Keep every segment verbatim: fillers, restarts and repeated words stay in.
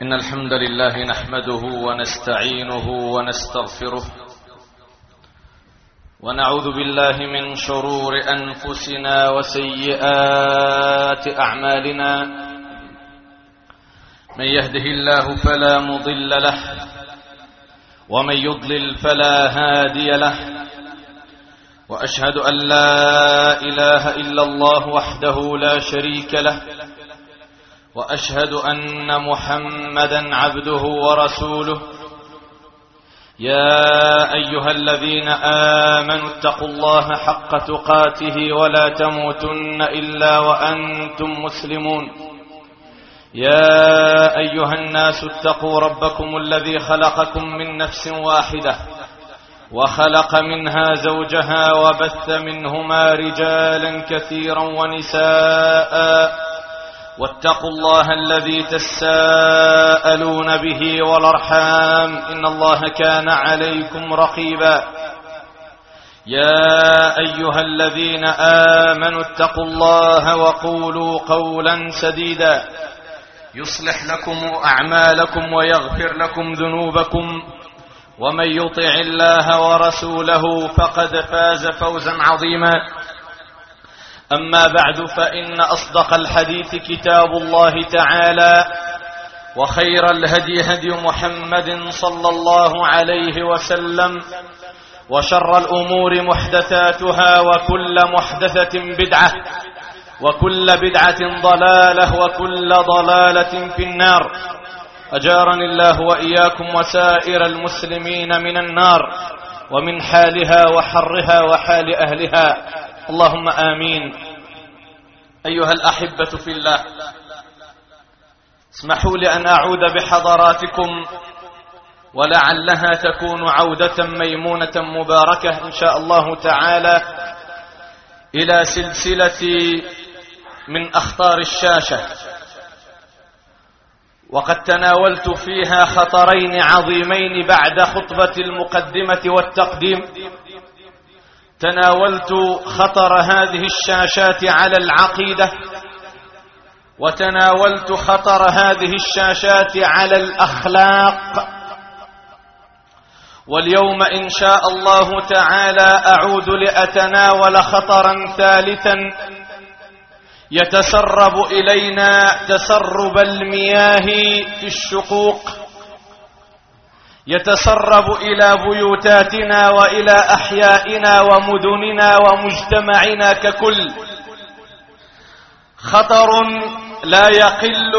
إن الحمد لله نحمده ونستعينه ونستغفره ونعوذ بالله من شرور أنفسنا وسيئات أعمالنا. من يهده الله فلا مضل له ومن يضلل فلا هادي له، وأشهد أن لا إله إلا الله وحده لا شريك له، وأشهد أن محمدا عبده ورسوله. يا أيها الذين آمنوا اتقوا الله حق تقاته ولا تموتن إلا وأنتم مسلمون. يا أيها الناس اتقوا ربكم الذي خلقكم من نفس واحدة وخلق منها زوجها وبث منهما رجالا كثيرا ونساء، واتقوا الله الذي تساءلون به والأرحام إن الله كان عليكم رقيبا. يا أيها الذين آمنوا اتقوا الله وقولوا قولا سديدا يصلح لكم أعمالكم ويغفر لكم ذنوبكم، ومن يطع الله ورسوله فقد فاز فوزا عظيما. أما بعد، فإن أصدق الحديث كتاب الله تعالى، وخير الهدي هدي محمد صلى الله عليه وسلم، وشر الأمور محدثاتها، وكل محدثة بدعة، وكل بدعة ضلالة، وكل ضلالة في النار. أجارني الله وإياكم وسائر المسلمين من النار ومن حالها وحرها وحال أهلها، اللهم آمين. أيها الأحبة في الله، اسمحوا لي أن أعود بحضراتكم، ولعلها تكون عودة ميمونة مباركة إن شاء الله تعالى، إلى سلسلة من أخطار الشاشة، وقد تناولت فيها خطرين عظيمين بعد خطبة المقدمة والتقديم. تناولت خطر هذه الشاشات على العقيدة، وتناولت خطر هذه الشاشات على الأخلاق، واليوم إن شاء الله تعالى أعود لأتناول خطرا ثالثا يتسرب إلينا تسرب المياه في الشقوق، يتسرب إلى بيوتاتنا وإلى أحيائنا ومدننا ومجتمعنا ككل. خطر لا يقل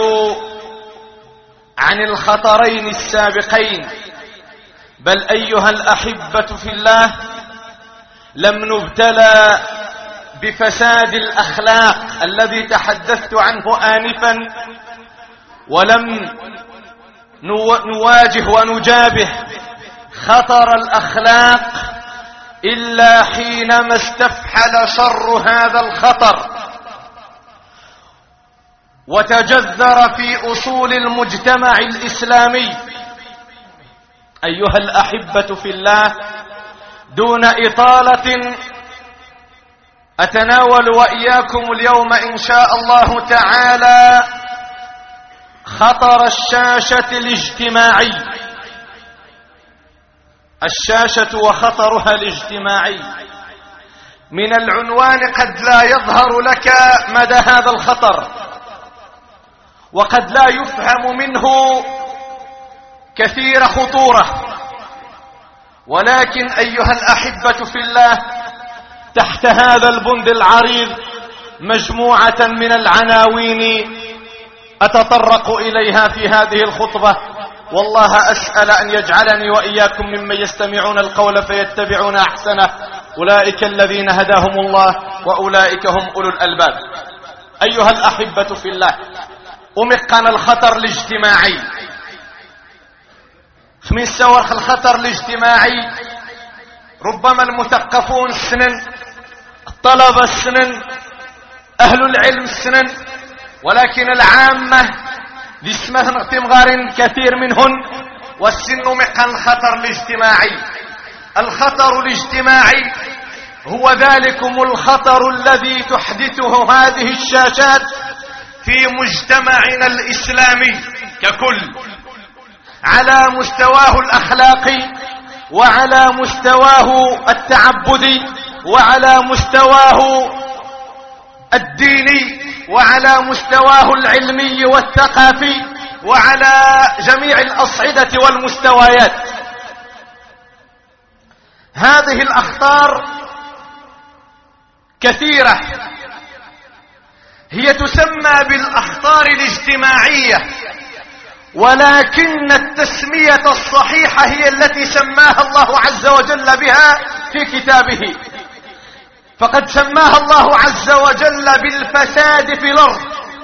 عن الخطرين السابقين، بل أيها الأحبة في الله، لم نبتلى بفساد الأخلاق الذي تحدثت عنه آنفا، ولم نواجه ونجابه خطر الأخلاق إلا حينما استفحل شر هذا الخطر وتجذر في أصول المجتمع الإسلامي. أيها الأحبة في الله، دون إطالة أتناول وإياكم اليوم إن شاء الله تعالى خطر الشاشة الاجتماعي. الشاشة وخطرها الاجتماعي. من العنوان قد لا يظهر لك مدى هذا الخطر، وقد لا يفهم منه كثير خطورة، ولكن أيها الأحبة في الله، تحت هذا البند العريض مجموعة من العناوين أتطرق إليها في هذه الخطبة، والله أسأل أن يجعلني وإياكم ممن يستمعون القول فيتبعون أحسنه. أولئك الذين هداهم الله وأولئك هم أولو الألباب. أيها الأحبة في الله، أمقنا الخطر الاجتماعي. من سور الخطر الاجتماعي ربما المثقفون السنن، الطلبة السنن، أهل العلم السنن، ولكن العامة ذي اسمه نغتمغار كثير منهن، والسن مقا الخطر الاجتماعي. الخطر الاجتماعي هو ذلكم الخطر الذي تحدثه هذه الشاشات في مجتمعنا الإسلامي ككل. على مستواه الأخلاقي وعلى مستواه التعبدي وعلى مستواه الديني وعلى مستواه العلمي والثقافي وعلى جميع الأصعدة والمستويات. هذه الأخطار كثيرة، هي تسمى بالأخطار الاجتماعية، ولكن التسمية الصحيحة هي التي سماها الله عز وجل بها في كتابه، فقد سماها الله عز وجل بالفساد في الأرض،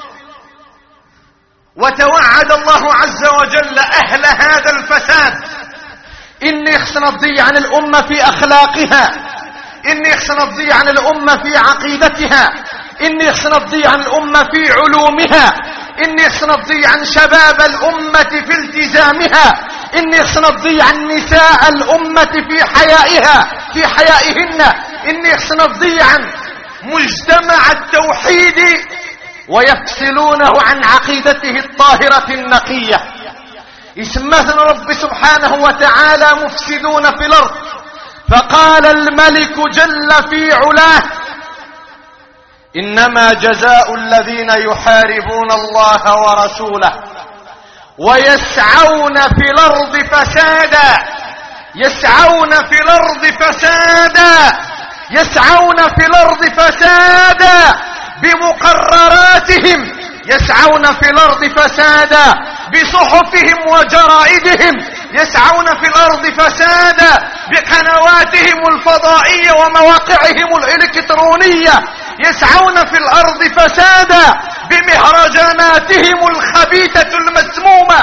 وتوعد الله عز وجل أهل هذا الفساد إني خصنا تضيع عن الأمة في أخلاقها، إني خصنا تضيع عن الأمة في عقيدتها، إني خصنا تضيع عن الأمة في علومها، إني خصنا تضيع عن شباب الأمة في التزامها، إني خصنا تضيع عن نساء الأمة في حيائها في حيائهن، إني خصنا تضيع عن مجتمع التوحيد ويفصلونه عن عقيدته الطاهرة النقية. اسمه رب سبحانه وتعالى مفسدون في الأرض، فقال الملك جل في علاه: إنما جزاء الذين يحاربون الله ورسوله ويسعون في الأرض فسادا يسعون في الأرض فسادا يسعون في الأرض فسادا بمقرراتهم، يسعون في الأرض فسادا بصحفهم وجرائدهم، يسعون في الأرض فسادا بقنواتهم الفضائية ومواقعهم الإلكترونية، يسعون في الأرض فسادا بمهرجاناتهم الخبيثة المسمومة.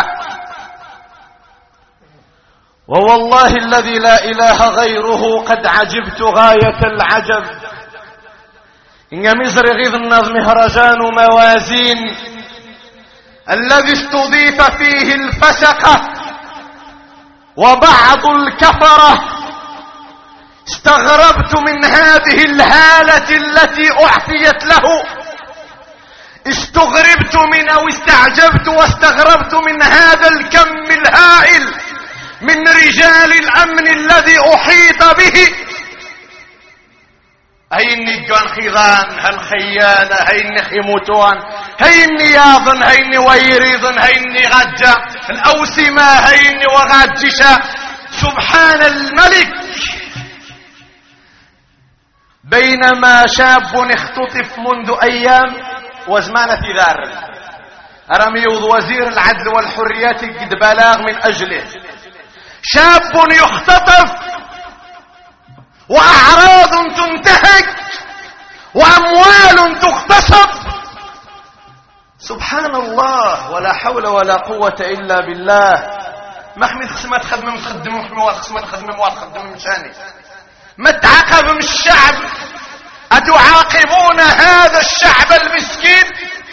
ووالله الذي لا إله غيره قد عجبت غاية العجب إن مصر غيظ الناس مهرجان موازين الذي استضيف فيه الفسقة وبعض الكفرة. استغربت من هذه الهالة التي أعطيت له، استغربت من أو استعجبت واستغربت من هذا الكم الهائل من رجال الأمن الذي أحيط به. هيني جوان خيضان هالخيانة، هيني خيموتوان، هيني ياضن، هيني ويريضن، هيني غجة الأوسمة، هيني وغاجشة. سبحان الملك. بينما شاب اختطف منذ أيام وزمان في ذار رميوض وزير العدل والحريات قد بلاغ من أجله، شاب يختطف وأعراض تنتهك وأموال تغتصب. سبحان الله، ولا حول ولا قوة إلا بالله. ما خميت خصما تخدم متخدم محموات خصما تخدم مواد تخدم مشاني ما تعاقب من الشعب. أتعاقبون هذا الشعب المسكين؟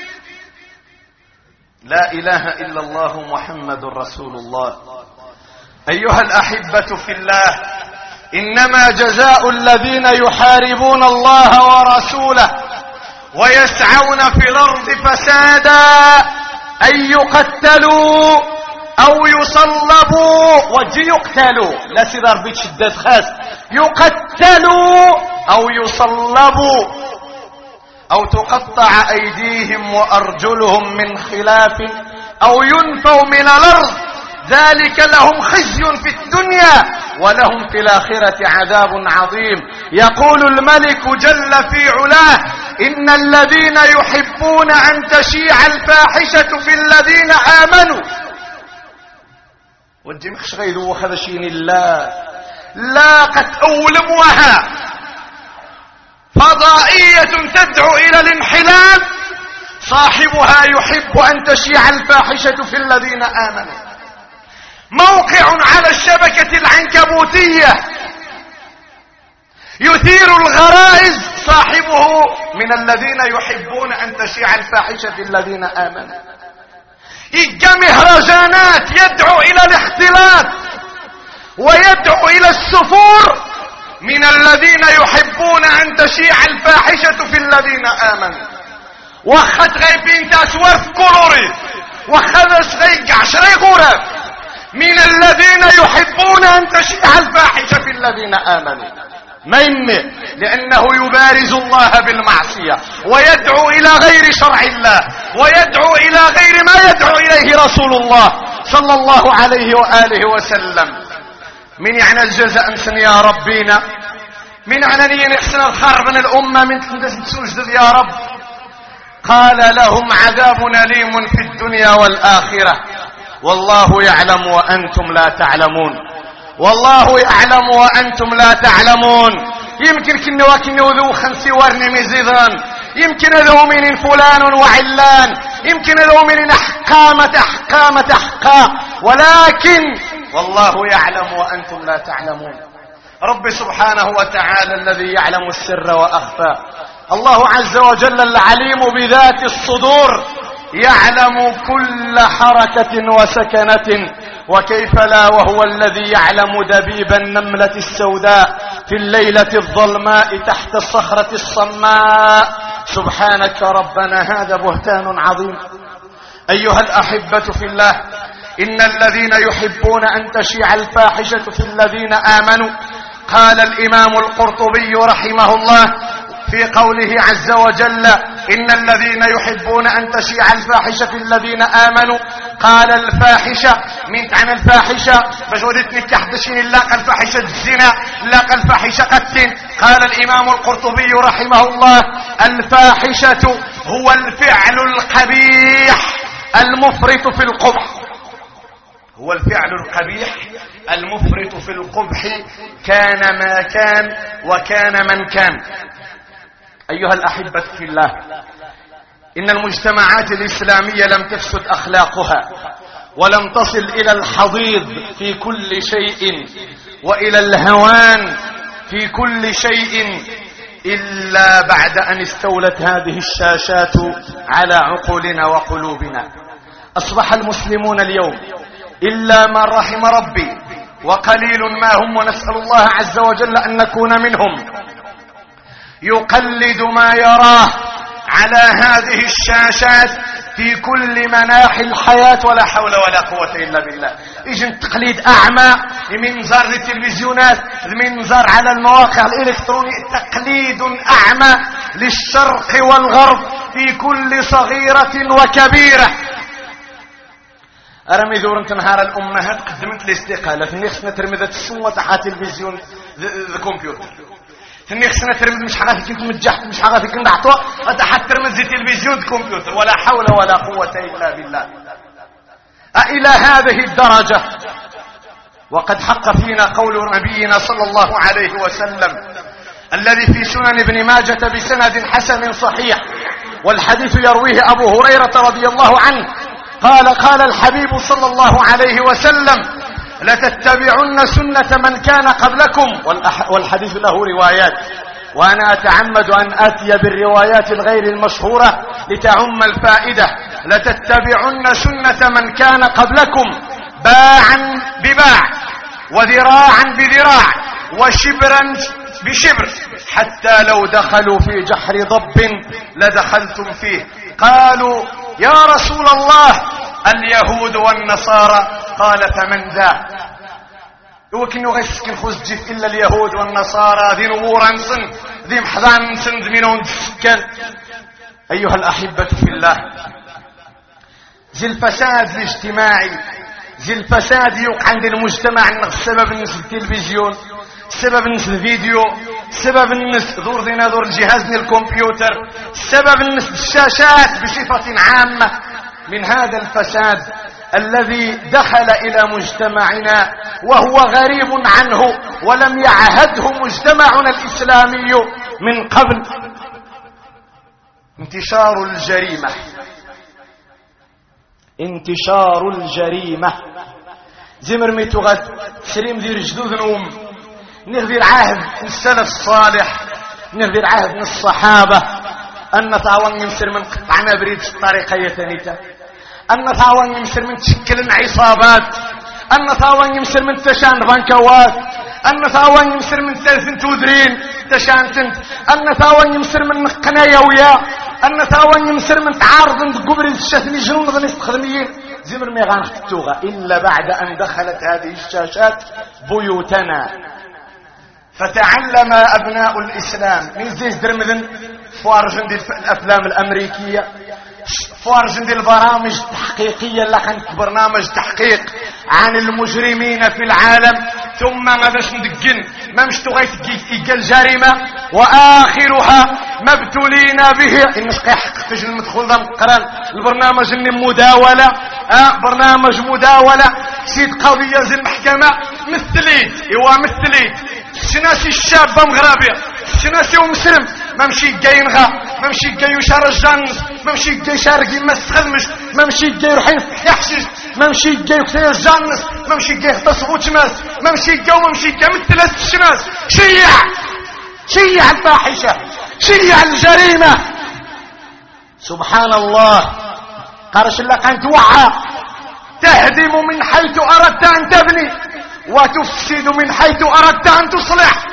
لا إله إلا الله محمد رسول الله. أيها الأحبة في الله، إنما جزاء الذين يحاربون الله ورسوله ويسعون في الأرض فسادا أن يقتلوا أو يصلبوا. وجي يقتلوا لا سيدار بيت شدات خاص، يقتلوا أو يصلبوا أو تقطع أيديهم وأرجلهم من خلاف أو ينفوا من الأرض، ذلك لهم خزي في الدنيا ولهم في الآخرة عذاب عظيم. يقول الملك جل في علاه: إن الذين يحبون أن تشيع الفاحشة في الذين آمنوا. والجمخش غيدو وخذشين الله لا قد أولموها فضائية تدعو إلى الانحلال، صاحبها يحب أن تشيع الفاحشة في الذين آمنوا. موقع على الشبكة العنكبوتية يثير الغرائز، صاحبه من الذين يحبون أن تشيع الفاحشة في الذين آمنوا. يجي مهرجانات يدعو إلى الاختلاط ويدعو إلى السفور من الذين يحبون أن تشيع الفاحشة في الذين آمنوا. وخد غيبين تاسوار في كولوري وخذش غيق عشري غراب من الذين يحبون أن تشيع الفاحشة في الذين آمنوا. من؟ لأنه يبارز الله بالمعصية ويدعو إلى غير شرع الله ويدعو إلى غير ما يدعو إليه رسول الله صلى الله عليه وآله وسلم. من يعني الجزاء نسن يا ربنا، من عنانيا نحسن الخرب من الأمة من تسوجد يا رب. قال لهم عذاب أليم في الدنيا والآخرة والله يعلم وأنتم لا تعلمون. والله يعلم وأنتم لا تعلمون. يمكن كنوا كنوا ذو خمسي ورني مزيدان، يمكن ذو من فلان وعلان، يمكن ذو من أحقامة أحقامة أحقام، ولكن والله يعلم وأنتم لا تعلمون. رب سبحانه وتعالى الذي يعلم السر وأخفى، الله عز وجل العليم بذات الصدور، يعلم كل حركة وسكنة، وكيف لا وهو الذي يعلم دبيب النملة السوداء في الليلة الظلماء تحت الصخرة الصماء. سبحانك ربنا، هذا بهتان عظيم. أيها الأحبة في الله، إن الذين يحبون أن تشيع الفاحشة في الذين آمنوا، قال الإمام القرطبي رحمه الله في قوله عز وجل إن الذين يحبون أن تشيع الفاحشة في الذين آمنوا، قال الفاحشة من عن الفاحشة باش وديت نكح دشين لاقى الفاحشة الزنا، لاقى الفاحشة قتل. قال الإمام القرطبي رحمه الله الفاحشة هو الفعل القبيح المفرط في القبح، هو الفعل القبيح المفرط في القبح، كان ما كان وكان من كان. أيها الأحبة في الله، إن المجتمعات الإسلامية لم تفسد أخلاقها ولم تصل إلى الحضيض في كل شيء وإلى الهوان في كل شيء إلا بعد أن استولت هذه الشاشات على عقولنا وقلوبنا. أصبح المسلمون اليوم إلا من رحم ربي وقليل ما هم، ونسأل الله عز وجل أن نكون منهم، يقلد ما يراه على هذه الشاشات في كل مناحي الحياة، ولا حول ولا قوة إلا بالله. يجي التقليد أعمى منظر التلفزيونات، منظر على المواقع الإلكترونية، تقليد أعمى للشرق والغرب في كل صغيرة وكبيرة. أرمي ذور انت نهار الأمهات قدمت الاستقالة في نفسنا ترمذة السنة تحت التلفزيون الكمبيوتر، في خصنا ترمز مش حاجه كنت متجحت مش حاجه كنت نعطوا حتى ترمز التلفزيون الكمبيوتر، ولا حول ولا قوه الا بالله. الى هذه الدرجه. وقد حق فينا قول نبينا صلى الله عليه وسلم الذي في سنن ابن ماجه بسند حسن صحيح، والحديث يرويه ابو هريره رضي الله عنه قال قال الحبيب صلى الله عليه وسلم لتتبعن سنة من كان قبلكم، والحديث له روايات، وأنا أتعمد أن آتي بالروايات الغير المشهورة لتعم الفائدة. لتتبعن سنة من كان قبلكم باعا بباع وذراعا بذراع وشبرا بشبر، حتى لو دخلوا في جحر ضب لدخلتم فيه. قالوا يا رسول الله اليهود والنصارى؟ قال فمن ذا؟ وكنو غيسكن خوز جيف إلا اليهود والنصارى ذي نورا نسن ذي محضان نسن ذمينون تسكن. أيها الأحبة في الله، زي الفساد الاجتماعي، زي الفساد يوقع عند المجتمع السبب الناس التلفزيون، سبب الناس الفيديو، سبب الناس دور ذينا دور الجهاز الكمبيوتر، سبب الناس الشاشات بصفة عامة. من هذا الفساد الذي دخل إلى مجتمعنا وهو غريب عنه ولم يعهده مجتمعنا الإسلامي من قبل، انتشار الجريمة. انتشار الجريمة زمر ميتوغات سريم ذي رجدود نوم، نغذر عهد السلف الصالح، نغذر عهد الصحابة، أن نتعاون يمسر من قطعنا بريد الطريقة يتنيتا، أن نتعاون يمسر من تشكل عصابات، أن نتعاون يمسر من تشان بنكوات، أن نتعاون يمسر من تلفن تودرين تشان تنت، أن نتعاون يمسر من قنايا ويا، أن نتعاون يمسر من تعارض قبر الشاثني جنون ذن استخدميين. زمر مي غنختوغا إلا بعد أن دخلت هذه الشاشات بيوتنا. فتعلم أبناء الإسلام من زيز درمذن فوارجن دي الأفلام الأمريكية، فوارجن دي البرامج التحقيقية اللي كانت برنامج تحقيق عن المجرمين في العالم، ثم غاداش ندقن ما مشتو غيتقال الجريمة واخرها ما ابتلينا به انش كيحقق فاش المدخول ذا مقران البرنامج اني مداولة اه برنامج مداولة سيد قضية زي المحكمة مثليت ايوا مثليت شناسي الشابة مغربية شناسي ومسلم ما مشي جاي نغا ما مشي جاي يشار الجنس ما مشي جاي شارقي ما استخدمش ما مشي جاي يروح يحشش ما مشي جاي يكسر الجنس ما مشي جاي يختص وتماس ما مشي جاي وما مشي جاي مثل الشناس شيع شيع الفاحشة شيع الجريمة. سبحان الله. قرش لك أن توعى تهدم من حيث أردت أن تبني وتفسد من حيث أردت أن تصلح.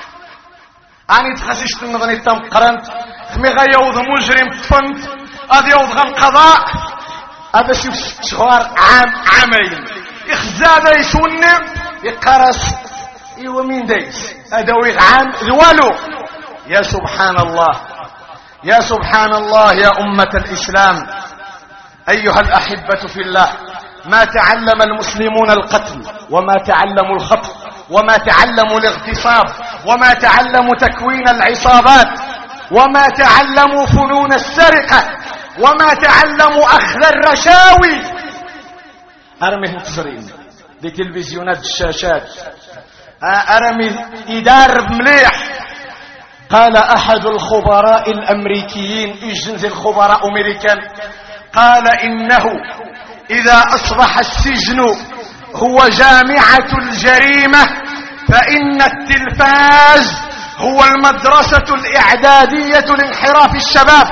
أنا تخسشت النظني التمقرنت خمي غيوض مجرم تفنت هذا يوض غن قضاء هذا شوف شهر عام عامين إخزا ديس ونم يقرس إيوه مين ديس هذا ويغ عام ذوالو. يا سبحان الله يا سبحان الله يا أمة الإسلام أيها الأحبة في الله. ما تعلم المسلمون القتل وما تعلموا الخطف وما تعلموا الاغتصاب وما تعلموا تكوين العصابات وما تعلموا فنون السرقة وما تعلموا أخذ الرشاوي. أرمي انتظرين دي تلفزيونات الشاشات أرمي إدار مليح. قال أحد الخبراء الأمريكيين إجنز الخبراء أمريكان قال إنه إذا أصبح السجن هو جامعة الجريمة فإن التلفاز هو المدرسة الإعدادية لانحراف الشباب.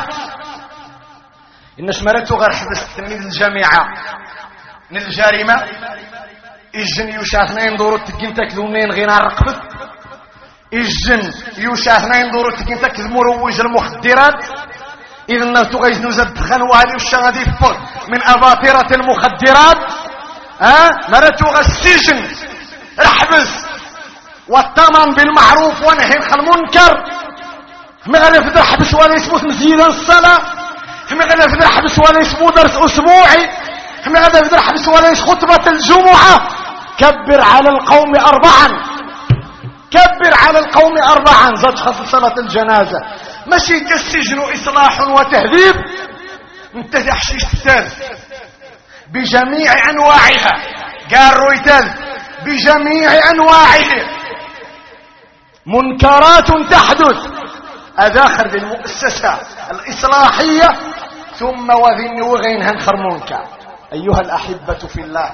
إنش مرتو غير حبس تلميذ الجامعة من الجريمة إجن يشاهنين دورو تكين تكذونين غينا رقبت إجن يشاهنين دورو تكين تكذ مروج المخدرات إذن تغيز نزد دخان وهالي والشغدي فوق من أباطرة المخدرات ها مرتو غير السجن رحبس والثمن بالمعروف ونهي عن المنكر. ما غادي في حبس ولا يسموه مزيدا الصلاة ما غادي في حبس ولا يسموه درس أسبوعي ما غادي في حبس ولا يس خطبة الجمعة. كبر على القوم أربعا كبر على القوم أربعا زاد خص صلاة الجنازة ماشي كالسجن إصلاح وتهذيب. انت تحشيش الثالث بجميع أنواعها قال رويتال بجميع أنواعها منكرات تحدث أداخل المؤسسة الإصلاحية ثم وذن وغين هنخر منكر. أيها الأحبة في الله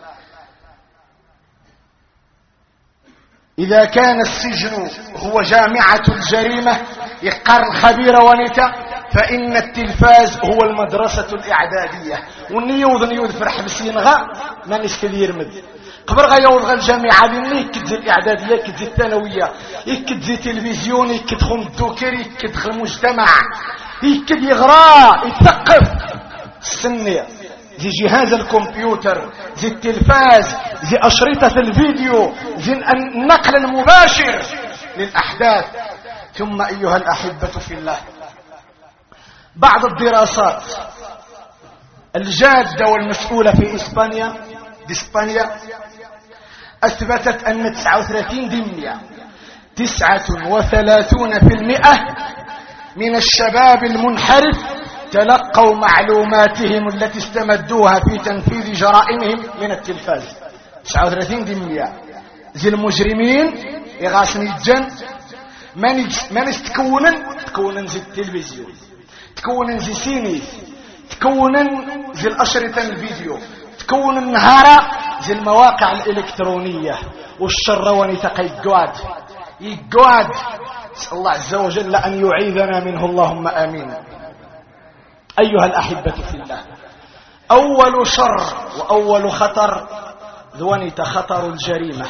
إذا كان السجن هو جامعة الجريمة يقر خبير ونتا فإن التلفاز هو المدرسة الإعدادية. والنيوذ نيوذ فرح بسينغا ما نسكذير مد قبر غيوض غا الجامعة لأنه يكد الإعدادية يكد الثانوية يكد التلفزيون يكد خم الدوكر يكد خم المجتمع يكد يغرى يتثقف السنية زي جهاز الكمبيوتر زي التلفاز زي أشرطة الفيديو زي النقل المباشر للأحداث. ثم أيها الأحبة في الله بعض الدراسات الجادة والمسؤولة في إسبانيا دي إسبانيا أثبتت أن تسعة وثلاثين بالمئة تسعة وثلاثون في المئة من الشباب المنحرف تلقوا معلوماتهم التي استمدوها في تنفيذ جرائمهم من التلفاز. تسعة وثلاثين بالمئة زي المجرمين يغاسن الجن من يتكونن تكونن زي التلفزيون تكونن زي سينيس تكونن زي الأشرطة الفيديو تكون النهارة زي المواقع الإلكترونية والشرواني تقيقواد يقواد. نسأل الله عز وجل أن يعيذنا منه اللهم آمين. أيها الأحبة في الله أول شر وأول خطر ذوانيت خطر الجريمة.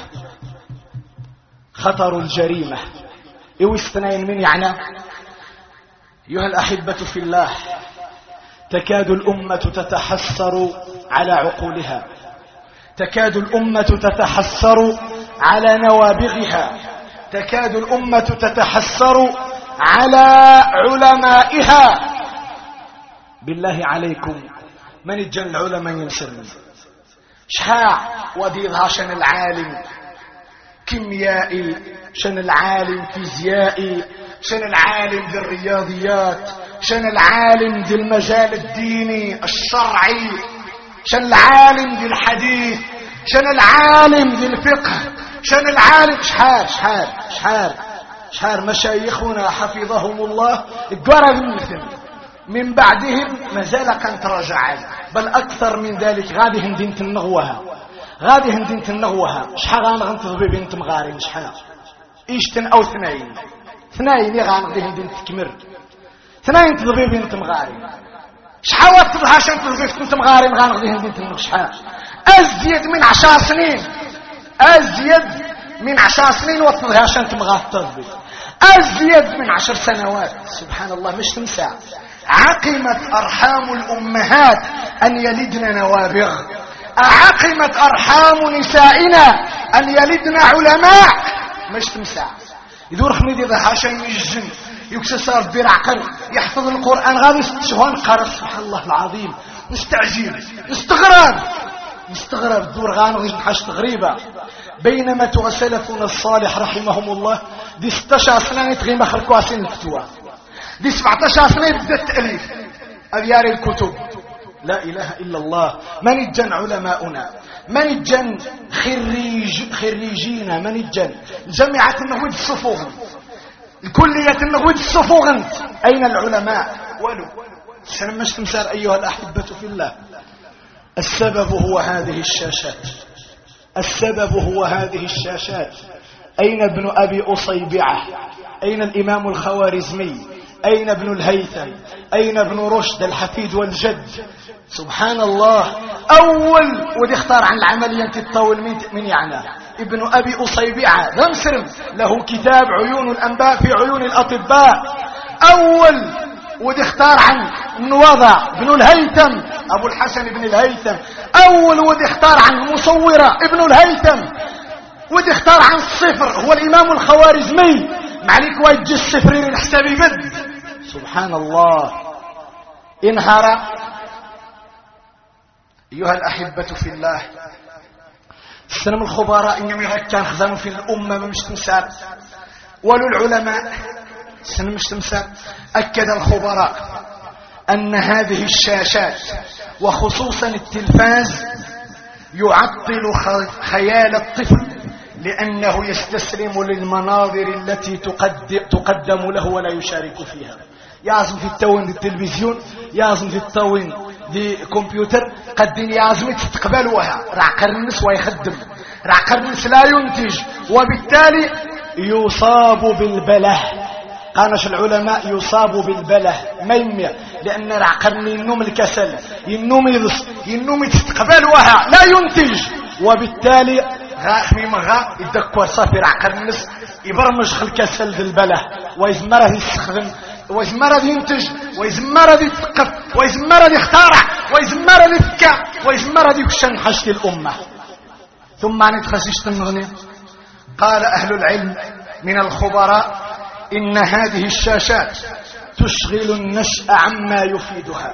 خطر الجريمة إيو استنين من يعني أيها الأحبة في الله تكاد الأمة تتحسر على عقولها، تكاد الأمة تتحسر على نوابغها، تكاد الأمة تتحسر على علمائها. بالله عليكم من يجن العلماء ينسرني شحاع وديضها شن العالم كيميائي، شن العالم فيزيائي، شن العالم ذي الرياضيات، شن العالم ذي المجال الديني الشرعي، شن العالم ذي الحديث، شن العالم ذي الفقه، شن العالم شحال شحال شحال شحال مشايخنا حفظهم الله قرب مثل من بعدهم ما زال كان تراجع، بل أكثر من ذلك. غادي هندين تنغوها غادي هندين تنغوها شحال غنغنتظبي بنت مغارين شحال إيشتن أو ثنين ثنين غانغدي هندين تكمر ثنين تضبي بنت مغارين شحال وطلها شان تضبي بنت مغارين غانغدي هندين تنغ شحال أزيد من عشر سنين أزيد من عشر سنين وطلها شان تمغات تضبي أزيد من عشر سنوات. سبحان الله مش تنسى. عقمت أرحام الأمهات أن يلدن نوابغ، أعقمت أرحام نسائنا أن يلدن علماء مش تمسع. يدور حميدي ذا حاشا يجن يكسسار برعقل يحفظ القرآن غادي ست شهور قرأ. سبحان الله العظيم نستعجب نستغرب نستغرب دور غانغ حاجة غريبة. بينما تغسلفون الصالح رحمهم الله دي ستاشر سنة يتغيم أخر كواسين الفتوى، دي سبعتاشر سنة يبدأ التأليف أبيار الكتب. لا إله إلا الله. من الجن علماؤنا، من الجن خريج خريجينا، من الجن جامعة النهوض الصفوغن، الكلية النهوض الصفوغن، أين العلماء؟ ولو سنمش تمسار أيها الأحبة في الله. السبب هو هذه الشاشات، السبب هو هذه الشاشات. أين ابن أبي أصيبعة؟ أين الإمام الخوارزمي؟ أين ابن الهيثم؟ أين ابن رشد الحفيد والجد؟ سبحان الله. أول ودي اختار عن العملية تتطول من, من يعني ابن أبي أصيبعة ذا مسرم له كتاب عيون الأنباء في عيون الأطباء. أول ودي اختار عن النوضع ابن الهيثم أبو الحسن ابن الهيثم. أول ودي اختار عن مصورة ابن الهيثم. ودي اختار عن الصفر هو الإمام الخوارزمي. معليك ويجي الصفرين الحساب يبد. سبحان الله. انهار أيها الأحبة في الله. السلام الخبراء إنما كان خزانوا في الأمة مش تمسار ولو العلماء السلام مش تمسار. أكد الخبراء أن هذه الشاشات وخصوصا التلفاز يعطل خيال الطفل لأنه يستسلم للمناظر التي تقدم له ولا يشارك فيها. يعزم في التوين دي التلفزيون، يعزم في التوين دي كمبيوتر، قدين يعزم تستقبلوها رعقر النس ويخدم رعقر النس لا ينتج وبالتالي يصاب بالبله. قالش العلماء يصاب بالبله ما يمي لأن رعقرني النوم الكسل ينوم يضس ينوم تستقبلوها لا ينتج وبالتالي غاخمي مغا يدكور صافي رعقر النس يبرمج خل كسل ذي البله ويزمره يستخدم ويزمره ينتج ويزمره يتقف ويزمره يختارع ويزمره يفكع ويزمره يكشن حشت الأمة. ثم عن تخسيشت النغني قال أهل العلم من الخبراء إن هذه الشاشات تشغل النشأ عما يفيدها.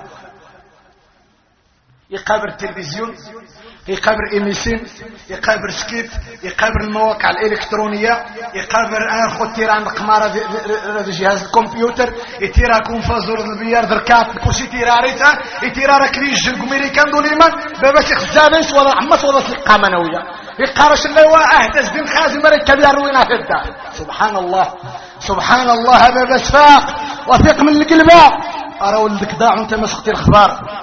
يقابر التلفزيون، يقابر إيميسين، يقابر سكيت، يقابر المواقع الإلكترونية، يقابر أخو تيران القمارة ذي جهاز الكمبيوتر، يتيرا كونفازور البيار ذركات كوشي تيراريتا، يتيرا ركلي الجنق ميريكان دوليمان باباس يخزابيس ولا عمس ولا سلقة منوية يقارش اللواء أهتز دين خازي مريكا بياروينا في الدار. سبحان الله سبحان الله. باباس فاق وثيق من القلباء أروا لك داع وانت مسختي الأخبار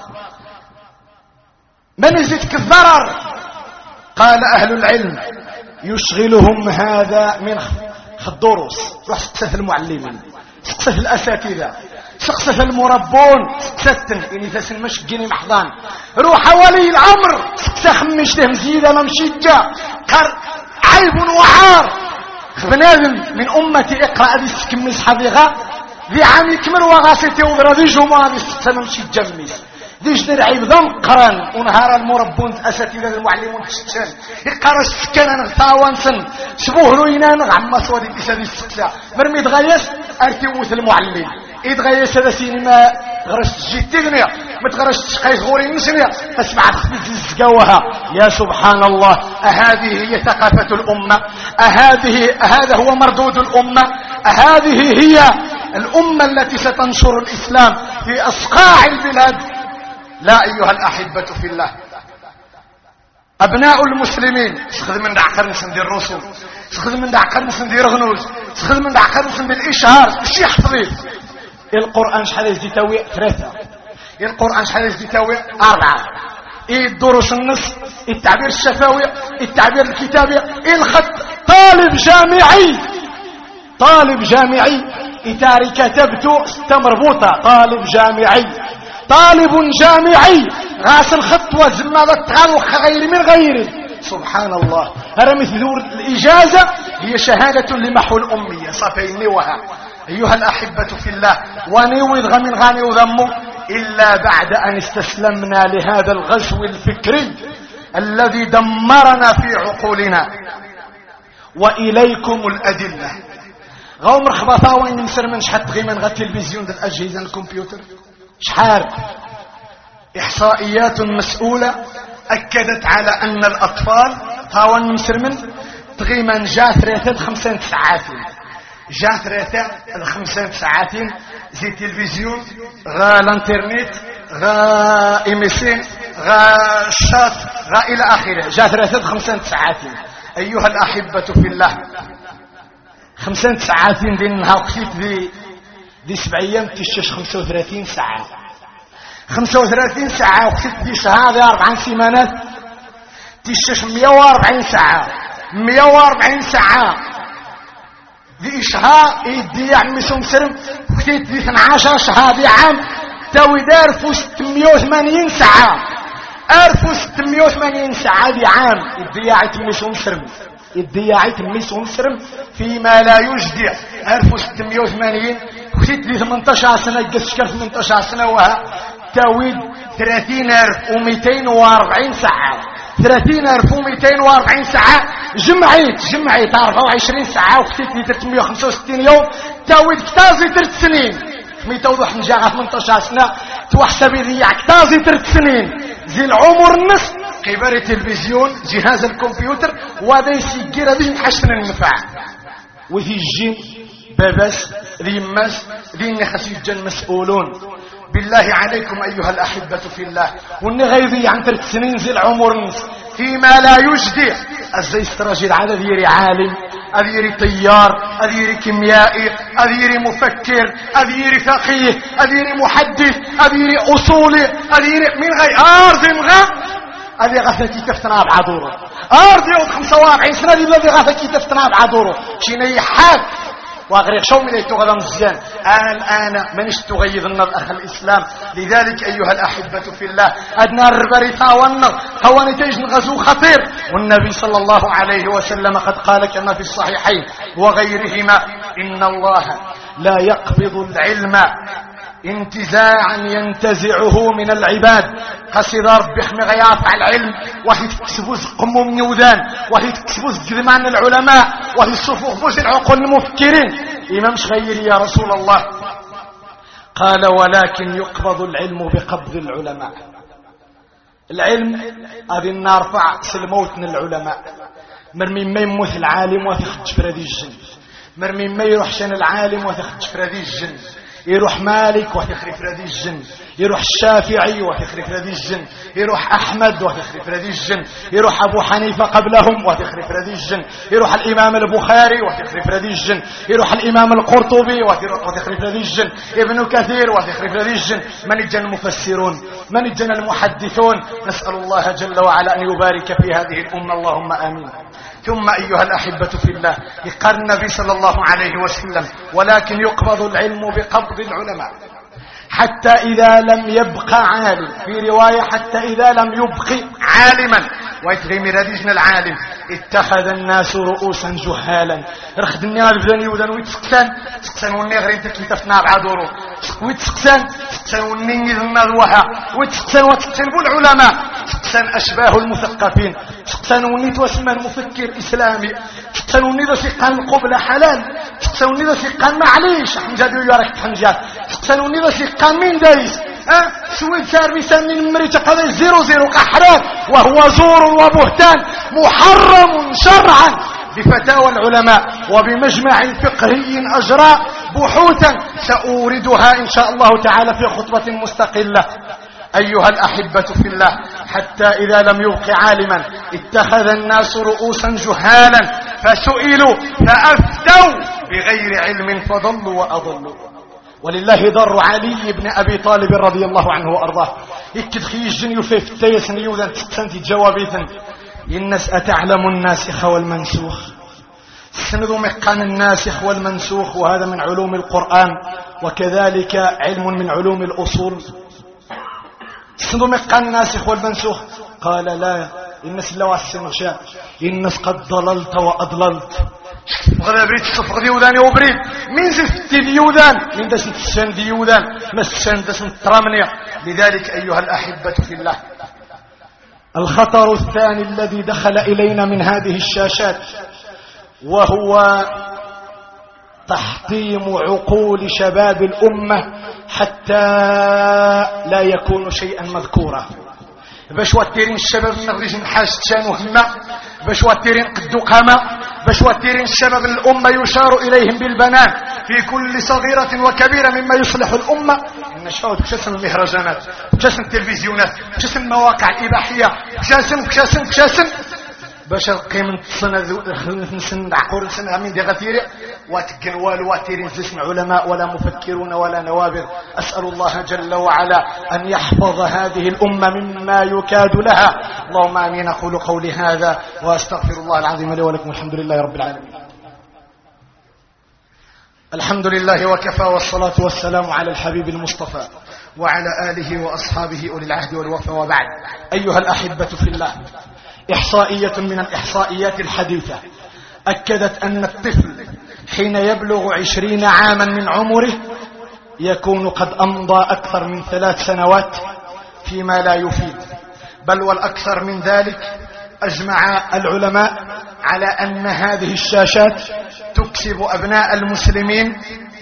من يزيدك الضرر. قال أهل العلم يشغلهم هذا من الدروس. روح سقسف المعلمين، سقسف الأساتذة، سقسف المربون، سقسفتن يعني فاسن مش جيني محضان. روح ولي الأمر سقسف مشته مزيدة ممشيجة قال عيب وعار. بنادم من أمتي اقرأ دي سكميس حذيغة ذي عام يكمل وغاسيتي وضرا ذي جمعة ذي ستنمشي تجميس ذي جدر عيب ذا مقران ونهار المربون أساتذة المعلمون تشتان يقرا السكان نغتاوان سن شبوه روينان عما سوادي بيسا ذي السكسا مرمي تغيس أرتيوث المعلم يتغيس هذا سينما غرش تجي تغنية ما تغرش تشقيس غوري نسنية تسمع تخبز الزقاوها. يا سبحان الله، أهذه هي ثقافة الأمة؟ أهذه هذا هو مردود الأمة؟ أهذه هي الأمة التي ستنشر الإسلام في أصقاع البلاد؟ لا أيها الأحبة في الله، أبناء المسلمين سخذ من دعكر نسندي الرسول، سخذ من دعكر نسندي رغنوز، سخذ من دعكر نسندي الإشهار. ايش يحفظي القرآن؟ شحال يزدي تاوي ثلاثة، القرآن شحال يزدي تاوي أربعة، إيه الدروس النص، التعبير الشفوي، التعبير الكتابي، الخط. طالب جامعي طالب جامعي إتاري كتبت ستة مربوطة، طالب جامعي طالب جامعي غاس الخط وزمالة تغالو غير من غيره. سبحان الله، هذا مثل الإجازة هي شهادة لمحو الأمية صفيني وها. أيها الأحبة في الله، ونيوذ غمن غاني وذمه إلا بعد أن استسلمنا لهذا الغزو الفكري الذي دمرنا في عقولنا. وإليكم الأدلة. غاو مرخبطا وين نسر من شحال تغيمن غا التلفزيون ديال الأجهزة الكمبيوتر شحال إحصائيات مسؤولة أكدت على أن الأطفال هاون نسر من تغيمن جا ثلاثة خمسين ساعات جا ثلاثة خمسين ساعات زي التلفزيون غا الانترنت غا إيميسين غا الشات غا إلى آخره، جا ثلاثة خمسين ساعات. أيها الأحبة في الله، خمسين ساعات دي النهار وقتيت دي دي سبع أيام تشش خمسة وثلاثين ساعة، خمسة وثلاثين ساعة وقتيت دي شهر دي أربعين سيمانات تشش مية وأربعين ساعة، مية وأربعين ساعة دي إشهاء يدي عمي سمسرم وقتيت دي اثنى عشر شهر دي عام تاوي دار ألف وستمية وثمانين ساعة، ألف وستمية وثمانين ساعة دي عام يدي عمي سمسرم يدي عمي سمسرم فيما لا يجدع. ألف وستمية وثمانين وقتيت دي ثمانية عشر سنة قسكر ثمانية عشر سنة وها تاويد ثلاثين ألف ومئتين وأربعين ساعة، ثلاثين ألف ومئتين وأربعين ساعة جمعيت جمعيت أربعة وعشرين ساعة وقتيت لي ثلاثمية وخمسة وستين يوم تاويد كتازي ثلاث سنين. مي توضح نجا ثمانية عشر سنة توحسبي لي كتازي ثلاث سنين زي العمر النص كبار التلفزيون جهاز الكمبيوتر وهذا يسجل هذه حسن النفع وذي الجن بابس ذي مس ذي النخس الجن مسؤولون. بالله عليكم أيها الأحبة في الله، وإني غيظي عن ثلاث سنين زي العمر نص فيما لا يجدي ازاي استرجل على ذيري عالم، أذيري طيار، أذيري كيميائي، أذيري مفكر، أذيري فقيه، أذيري محدث، أذيري أصولي، أذيري من غير أرض مغا أذي غثتي تفتنا بعدوره أرض يوم خمسة وأربعين سنة دي بلدي غثتي تفتنا بعدوره شيني حاد واغريق شو من يتغذى مزيان. أنا الآن منش تغيظ النظر أخ الإسلام. لذلك أيها الأحبة في الله أدنى الربريثا والنظر هواني تيجن غزو خطير، والنبي صلى الله عليه وسلم قد قال كما في الصحيحين وغيرهما إن الله لا يقبض العلم انتزاعا ينتزعه من العباد. قصد ربي حمي غياف على العلم وهي تكسبوز قمو من يودان وهي تكسبوز جذمان العلماء وهي الصفوف بوز العقول المفكرين. إمام شغير يا رسول الله قال ولكن يقبض العلم بقبض العلماء. العلم هذه نرفع سلموتنا العلماء مرمي ما يموت العالم وتخرج فرادي الجن، مرمي ما يروحشن العالم وتخرج فرادي الجن، يروح مالك وتخرف رادي الجن، يروح الشافعي وتخرف رادي الجن، يروح أحمد وتخرف رادي الجن، يروح أبو حنيفة قبلهم وتخرف رادي الجن، يروح الإمام البخاري وتخرف رادي الجن، يروح الإمام القرطبي وتخرف رادي الجن، ابن كثير وتخرف رادي الجن. من الجن المفسرون، من الجن المحدثون. نسأل الله جل وعلا أن يبارك في هذه الأمة اللهم آمين. ثم أيها الأحبة في الله، قال النبي صلى الله عليه وسلم: ولكن يقبض العلم بقبض العلماء حتى إذا لم يبق عالم، في رواية حتى إذا لم يبق عالما، ويتغيمر هذه العالم اتخذ الناس رؤوسا جهالا. رخد النار بدن يودن ويتسقسان تسقسان وني غير انت كي تفنا بعدورو ويتسقسان تسقسان وني النروها ويتسقسان وتسقسان العلماء تسقسان أشباه المثقفين تسقسان وني توسمى المفكر إسلامي تسقسان وني ذا سيقان القبلة حلال تسقسان وني ذا سيقان معليش حمجادو يارك حمجاد تسقسان وني ذا سيقان مين دايس أه؟ سويد سار بيسان من مريتا قضي زيرو زيرو قحرات وهو زور وبهتان محرم شرعا بفتاوى العلماء وبمجمع فقهي أجراء بحوثا سأوردها إن شاء الله تعالى في خطبة مستقلة. أيها الأحبة في الله، حتى إذا لم يبق عالما اتخذ الناس رؤوسا جهالا فسئلوا فأفتوا بغير علم فضلوا وأضلوا. ولله ضر علي بن أبي طالب رضي الله عنه وأرضاه يكدخي الجن يفيف التيسن يوذن تسنتي جوابيثن الناس أتعلم الناسخ والمنسوخ سندوا مقان الناسخ والمنسوخ، وهذا من علوم القرآن وكذلك علم من علوم الأصول. سندوا مقان الناسخ والمنسوخ قال لا، الناس لو السنغشاء الناس قد ضللت وأضللت بغدا بريد الصفق ديوداني وبريد من زفت ديودان من داس نتسان ديودان ما السان داس نترامنيا. لذلك أيها الأحبة في الله، الخطر الثاني الذي دخل إلينا من هذه الشاشات وهو تحطيم عقول شباب الأمة حتى لا يكون شيئا مذكورا. باش واتيرين الشباب نغريج نحاش تشان وهما باش واتيرين قدو قامة باش واتيرين الشباب الأمة يشار إليهم بالبنان في كل صغيرة وكبيرة مما يصلح الأمة. النشاط بشاسم المهرجانات بشاسم التلفزيونات بشاسم المواقع الإباحية بشاسم بشاسم بشاسم باش قيمة السنة نسن عقور نسن عمين دي غثيري واتقن والو واتيرين زسم علماء ولا مفكرون ولا نوابر. أسأل الله جل وعلا أن يحفظ هذه الأمة مما يكاد لها. اللهم آمين. أقول قولي هذا وأستغفر الله العظيم لي ولكم. الحمد لله رب العالمين. الحمد لله وكفى، والصلاة والسلام على الحبيب المصطفى وعلى آله وأصحابه أولي العهد والوفاء، وبعد. أيها الأحبة في الله، إحصائية من الإحصائيات الحديثة أكدت أن الطفل حين يبلغ عشرين عاما من عمره يكون قد أمضى أكثر من ثلاث سنوات فيما لا يفيد، بل والأكثر من ذلك. أجمع العلماء على أن هذه الشاشات تكسب أبناء المسلمين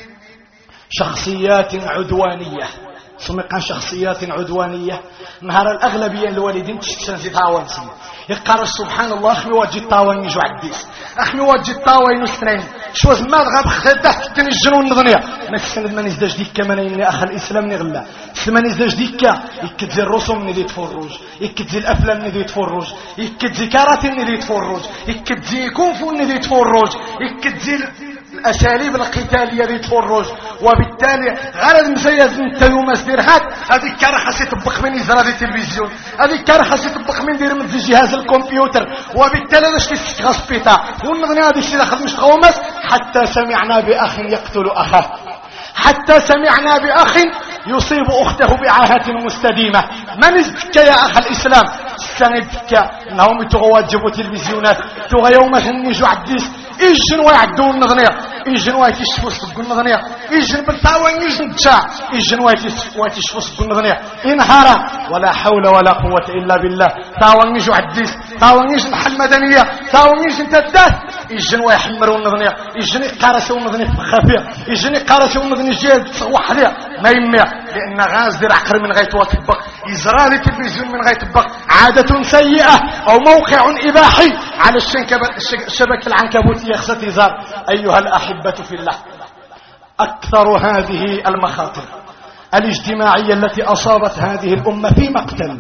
شخصيات عدوانية. سمقا شخصيات عدوانية. نهار الأغلبية الوالدين تشتشن في طاوان سنة يقرأ سبحان الله أخمي واجي الطاوان يجو عديس أخمي واجي الطاوان يستنين شو زمان غاب خدت تنجنون نظنيا ما تسند من يزداج ديكا من إني أخ الإسلام نغلا سمان يزداج ديكا يكتزي الرسوم ندي تفرج يكتزي الأفلام ندي تفرج يكتزي كاراتي ندي تفرج يكتزي كونفو ندي تفرج يكتزي الأساليب القتالية ذي تفرج. وبالتالي غرض مزيز من تلومس ديرهات هذه كارحة ستطبق من إزرار التلفزيون هذه كارحة ستطبق من دير من جهاز الكمبيوتر. وبالتالي هذا الشيء تغسبيتا ونغني هذا الشيء داخل مش قومس. حتى سمعنا بأخ يقتل أخاه، حتى سمعنا بأخ يصيب أخته بعاهة مستديمة. من ازدك يا أخ الإسلام سندك إنهم تغواجبوا تلفزيونات تغا يوم هنجوا عديس إيجن ويعدون نغنية إيجن ويتشفوا سبقوا النغنية إيجن بالتاوين إيجن تشاع إيجن ويتشفوا سبقوا النغنية إنهارا ولا حول ولا قوة إلا بالله. تاوين يجوا عديس تاوين يجن حل مدنية تاوين يجن تدات إيجن ويحمروا النغنية إيجن يقارسوا النغنية خفية إيجن يقارسوا النغنية جيد وحدية ما يميع لأن غاز دير عقر من غيت وطبق إزرار التلفزيون من غيت طبق عادة سيئة أو موقع إباحي على الشبكة العنكبوتية خصة إزار. أيها الأحبة في الله، أكثر هذه المخاطر الاجتماعية التي أصابت هذه الأمة في مقتل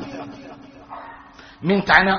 من تعنى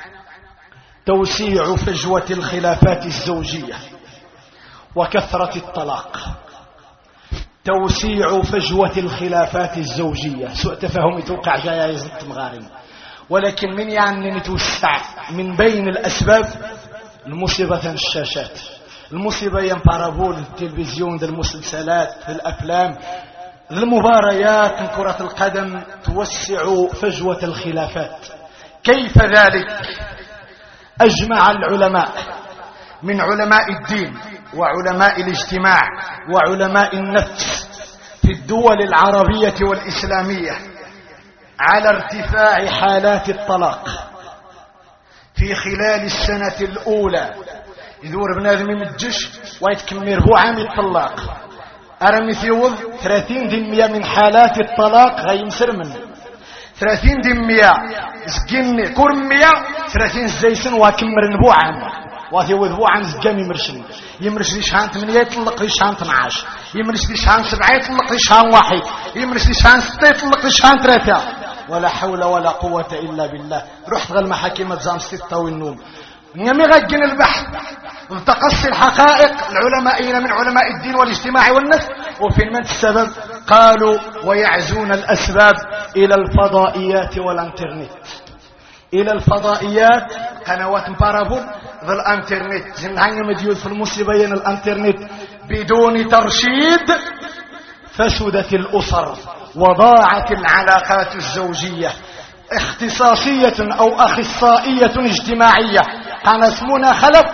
توسيع فجوة الخلافات الزوجية وكثرة الطلاق. توسيع فجوة الخلافات الزوجية سوء تفاهم يتوقع جاية يزد مغارم، ولكن من يعني نتوسع من بين الأسباب المصيبة ثاني الشاشات، المصيبة ين بارابول التلفزيون ذا المسلسلات ذا الأفلام ذا المباريات من كرة القدم توسع فجوة الخلافات. كيف ذلك؟ أجمع العلماء من علماء الدين وعلماء الاجتماع وعلماء النفس في الدول العربية والإسلامية على ارتفاع حالات الطلاق في خلال السنة الأولى. يدور بنادم من الجيش ويتكمل هو عام الطلاق أرمي في وضع ثلاثين دمية من حالات الطلاق غير مسرمن ثلاثين دمية زقين كورمية ثلاثين زيسن وكمر نبو عام وهي وذبو عن زقام يمرشن يمرش لي شحان ثمانية يطلق لي شحان اثناعش يمرش لي شحان سبعة يطلق لي شحان واحد يمرش لي شحان ستة يطلق لي شحان ثلاثة. ولا حول ولا قوة إلا بالله. رحت غير محاكمة زام ستة والنوم نمي غجن البحث وتقصي الحقائق العلمائيين من علماء الدين والاجتماع والنفس وفي من السبب قالوا ويعزون الأسباب إلى الفضائيات والانترنت إلى الفضائيات قنوات بارابول ذا الانترنت زنهاي مديول في المصيبين الانترنت بدون ترشيد فسدت الأسر وضاعت العلاقات الزوجية اختصاصية أو أخصائية اجتماعية. كان اسمنا خلف